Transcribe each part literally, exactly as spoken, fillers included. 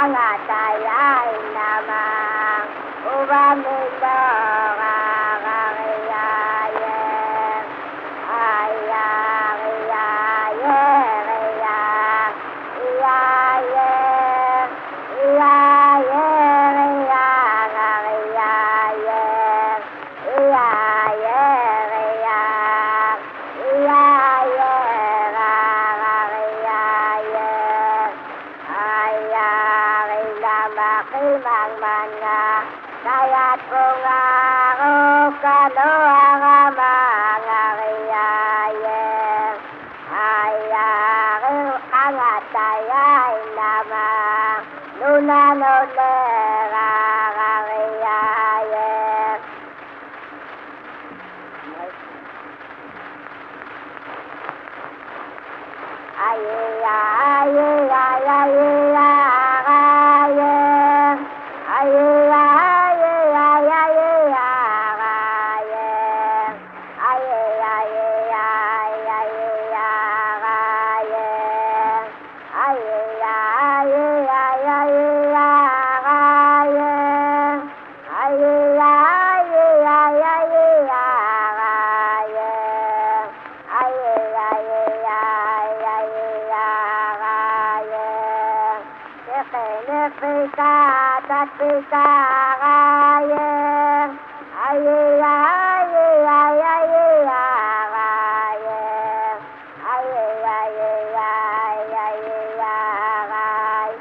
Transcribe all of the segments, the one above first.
angataya namang ubamindo gagariyaye ayariyaye riyak iyaye iyaye riyak ariyaye iyaye riyak iyaye gagariyaye ayari lamakimang manya kaya't pungaro kaluang mangariyaye ayari angatayay namang nunanole gagariyaye ayiya ayiya ayiya agaye ayiya ayiya ayiya agaye ayiya ayiya ayiya agaye ayiya ayiya ayiya agaye ayiya ayiya ayiya agaye ayiya ayiya ayiya agaye Pika tat pika agaye ayiya ayiya ayiya agaye ayiya ayiya ayiya agaye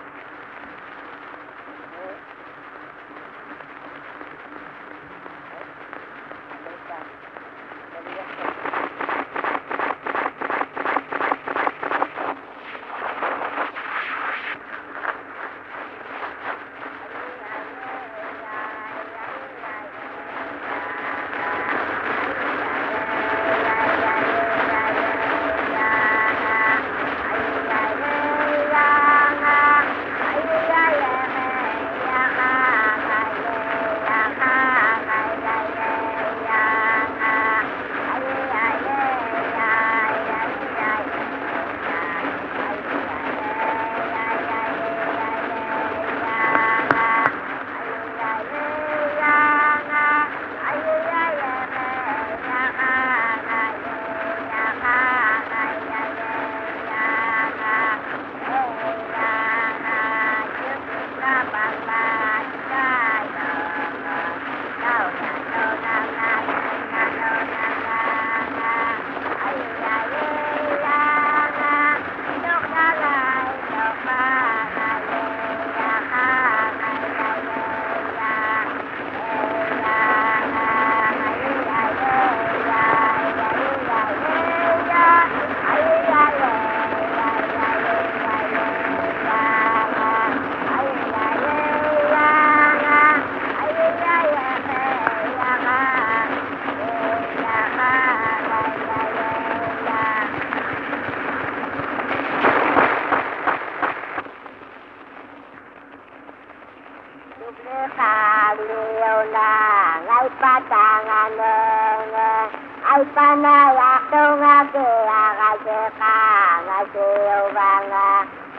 Ngay patangan ay panayak tungagi agay ka ngay siubanga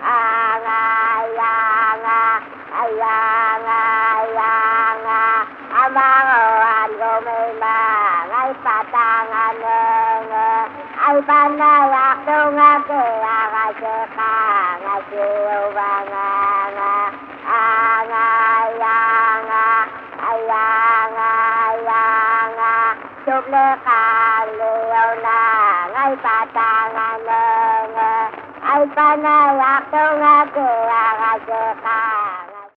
angayanga ayanga ayanga amangoan gumima ngay patangan ay panayak tungagi agay ka ngay siubanga angayanga ayanga ayanga suble kaliw na ngay patangan ay panayak tungagi